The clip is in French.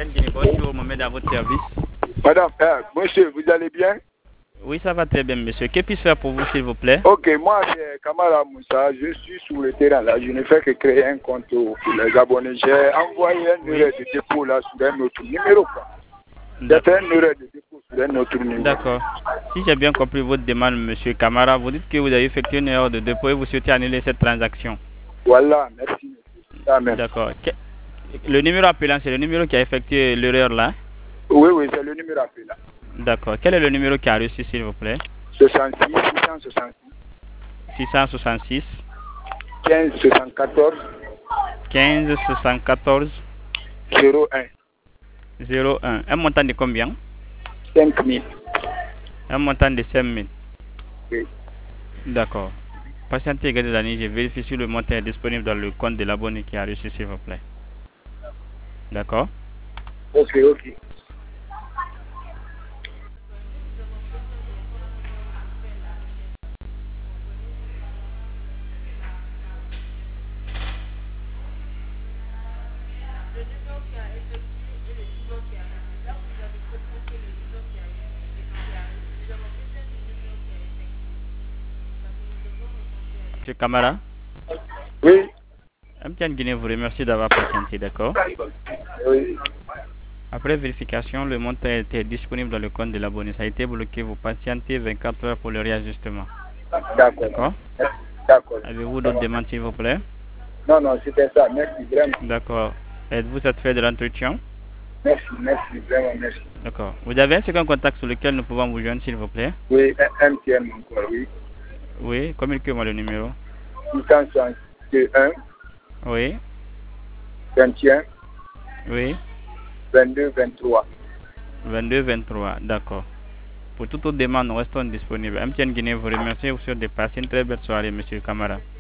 MTN Guinée, bonjour, Mohamed à votre service. Madame, monsieur, vous allez bien? Oui, ça va très bien, monsieur. Que puis-je faire pour vous, s'il vous plaît? Ok, moi, c'est Kamara Moussa. Je suis sur le terrain là. Je ne fais que créer un compte pour les abonnés. J'ai envoyé un numéro de dépôt là sur un autre numéro. J'ai fait un numéro de dépôt sur un autre numéro. D'accord. Si j'ai bien compris votre demande, monsieur Kamara, vous dites que vous avez effectué une erreur de dépôt et vous souhaitez annuler cette transaction. Voilà, merci. D'accord. Le numéro appelant, c'est le numéro qui a effectué l'erreur là? Oui, oui, c'est le numéro appelant. D'accord. Quel est le numéro qui a reçu, s'il vous plaît? 66 666 666 15 74 15 74 01 01. Un montant de combien? 5 000. Un montant de 5 000. Oui. D'accord. Patientez quelques années, je vérifie si le montant est disponible dans le compte de l'abonné qui a reçu, s'il vous plaît. D'accord. Ok, ok. Monsieur Kamara? Oui. MTN Guinée vous remercie d'avoir patienté, d'accord? Oui. Après vérification, le montant était disponible dans le compte de l'abonné. Ça a été bloqué. Vous patientez 24 heures pour le réajustement. D'accord. D'accord. Avez-vous d'autres demandes, s'il vous plaît? Non, non, c'était ça. Merci vraiment. D'accord. Êtes-vous satisfait de l'entretien? Merci, vraiment, merci. D'accord. Vous avez un second contact sur lequel nous pouvons vous joindre, s'il vous plaît? Oui, MTN encore, oui. Oui, communiquez-moi le numéro. 661 Oui. 21 Oui. 22 23. 22 23, d'accord. Pour toute autre demande, nous restons disponibles. MTN Guinée vous remercie. Vous souhaite de passer une très belle soirée, monsieur Kamara.